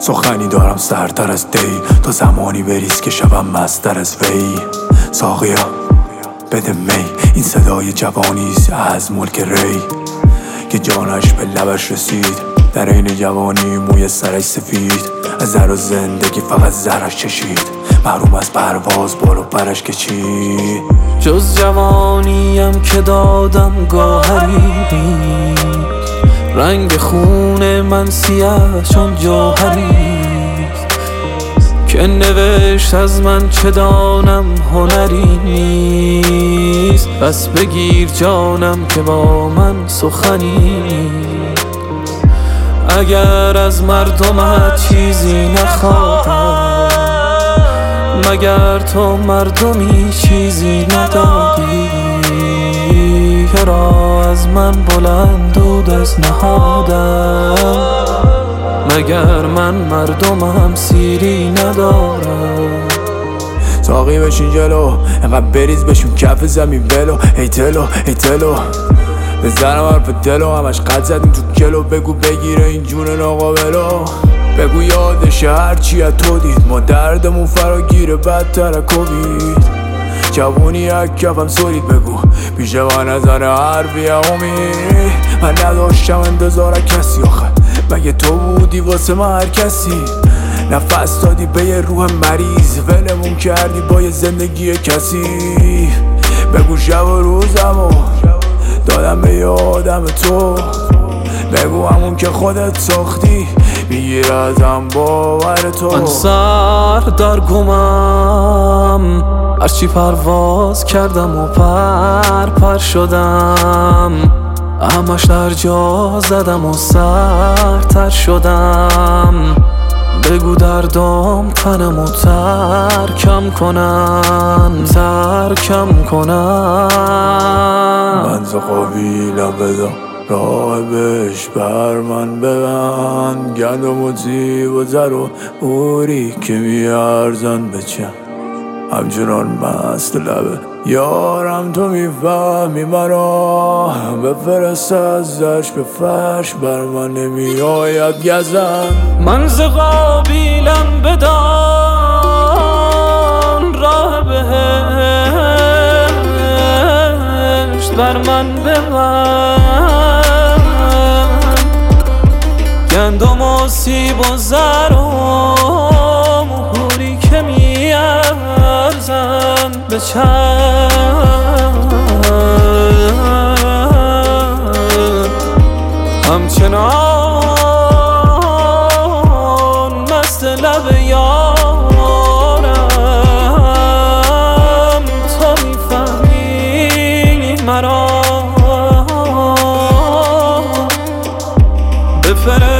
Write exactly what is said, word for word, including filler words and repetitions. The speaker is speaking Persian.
سخنی دارم سرتر از دی، تا زمانی بریز که شبم مستر از وی. ساقیا بده می، این صدای جوانیست از ملک ری که جانش به لبش رسید. در این جوانی موی سرش سفید، از زر و زندگی فقط زرش چشید. محروم از پرواز بالو پرش کشید. جز جوانیم که دادم گوهری، رنگ خون من سیاه چون جوهری که نوشت از من چه دانم هنری نیست. بس بگیر جانم که با من سخنی، اگر از مردمت چیزی نخواهم، مگر تو مردمی چیزی ندادی. چرا از من بلند دود از نهادم، مگر من مردمم سیری ندارم. ساقی بشین جلو، انقدر بریز بشون کف زمین ولو. هی تلو هی تلو بزنم حرف دلو، همش قد زدیم تو کلو. بگو بگیره این جون ناقابلو، بگو یادشه هرچی از تو دید. ما دردمون فراگیره بدتر کوبید. جوونی یک کفم سورید، بگو بیشه و نظر حرفی امید. من نداشتم انتظار کسی، آخه مگه تو بودی واسه من هر کسی. نفس دادی به یه روح مریض، ولمون کردی با یه زندگی کسی. بگو شب و روزمو دادم به یه آدم تو، بگو همون که خودت ساختی میگیر ازم باور تو. من سر در گمم، هرچی پرواز کردم و پر پر شدم. همش در جا زدم و سرتر شدم. بگو دردام تنم و ترکم کنن، ترکم کنن. من ز قبیلم بدم راه بهش بر من ببند. گندم و زیب و زر و اوری که میارزن بچم، همچنان مست لبه یارم تو میفهمی مرا. بفرست ازش به فرش، بر من نمی آید گزن. من ز قبیلم بدان راه بهشت، بر من ببند. گندم و سیب و زر و موری که میارزن به چند، همچنان مست لب یارم. تو میفهمی مرا، بفرست